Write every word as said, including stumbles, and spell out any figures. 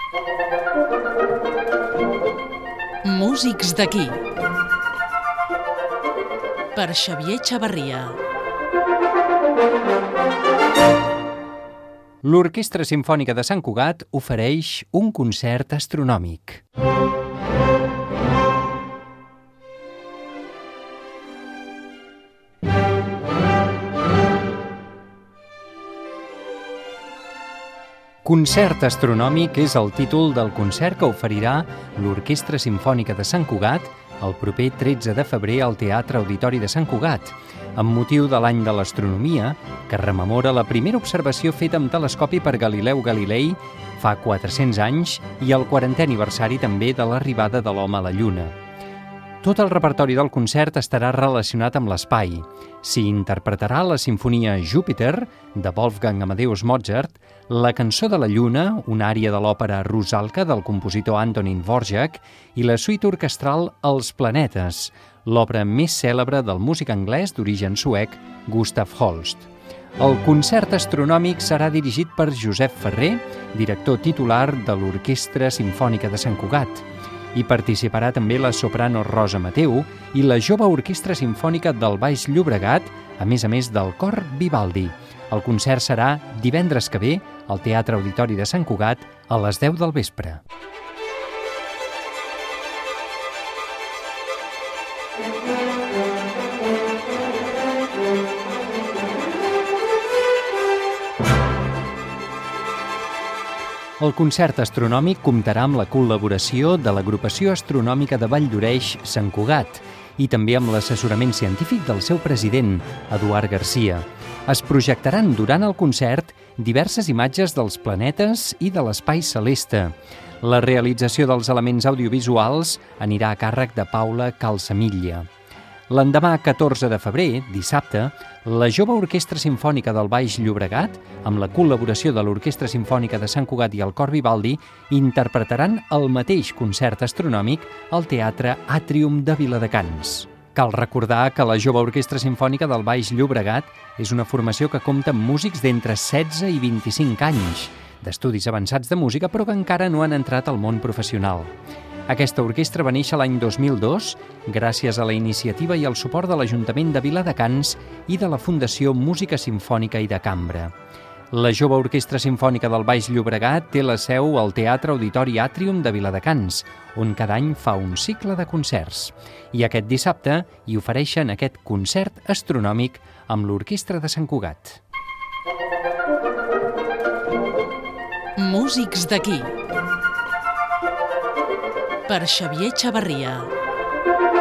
Músics d'aquí. Per Xavier Chavarria. L'Orquestra Simfònica de Sant Cugat ofereix un concert astronòmic. Concert astronòmic és el títol del concert que oferirà l'Orquestra Simfònica de Sant Cugat el proper tretze de febrer al Teatre Auditori de Sant Cugat, amb motiu de l'any de l'astronomia, que rememora la primera observació feta amb telescopi per Galileu Galilei fa quatre-cents anys i el quarantè aniversari també de l'arribada de l'home a la Lluna. Tot el repertori del concert estarà relacionat amb l'espai. S'hi interpretarà la sinfonia Júpiter, de Wolfgang Amadeus Mozart, la cançó de la Lluna, una ària de l'òpera Rusalka del compositor Antonín Dvořák i la suite orquestral Els planetes, l'obra més cèlebre del músic anglès d'origen suec Gustav Holst. El concert astronòmic serà dirigit per Josep Ferrer, director titular de l'Orquestra Simfònica de Sant Cugat. Hi participarà també la soprano Rosa Mateu i la jove Orquestra Simfònica del Baix Llobregat, a més a més del cor Vivaldi. El concert serà divendres que ve al Teatre Auditori de Sant Cugat a les deu del vespre. El concert astronòmic comptarà amb la col·laboració de l'Agrupació Astronòmica de Valldoreix Sant Cugat i també amb l'assessorament científic del seu president, Eduard Garcia. Es projectaran durant el concert diverses imatges dels planetes i de l'espai celeste. La realització dels elements audiovisuals anirà a càrrec de Paula Calsamilla. L'endemà catorze de febrer, dissabte, la jove Orquestra Simfònica del Baix Llobregat, amb la col·laboració de l'Orquestra Simfònica de Sant Cugat i el cor Vivaldi, interpretaran el mateix concert astronòmic al Teatre Àtrium de Viladecans. Cal recordar que la jove Orquestra Simfònica del Baix Llobregat és una formació que compta amb músics d'entre setze i vint-i-cinc anys, d'estudis avançats de música però que encara no han entrat al món professional. Aquesta orquestra va néixer l'any dos mil dos gràcies a la iniciativa i al suport de l'Ajuntament de Viladecans i de la Fundació Música Simfònica i de Cambra. La jove Orquestra Simfònica del Baix Llobregat té la seu al Teatre Auditori Àtrium de Viladecans, on cada any fa un cicle de concerts. I aquest dissabte hi ofereixen aquest concert astronòmic amb l'Orquestra de Sant Cugat. Músics d'aquí. Per Xavier Chavarria.